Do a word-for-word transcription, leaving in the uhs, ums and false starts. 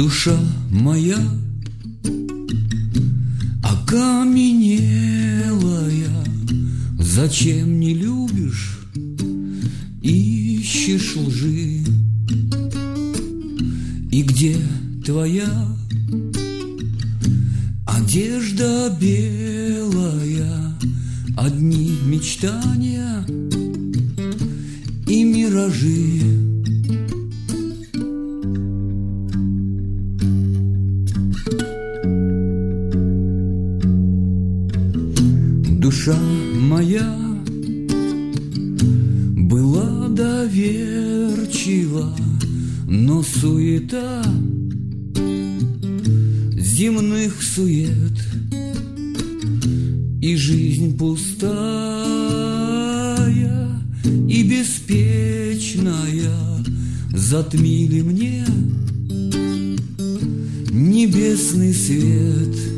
Душа моя окаменелая, зачем не любишь, ищешь лжи? И где твоя одежда белая, одни мечтания и миражи? Душа моя была доверчива, но суета земных сует и жизнь пустая и беспечная затмили мне небесный свет.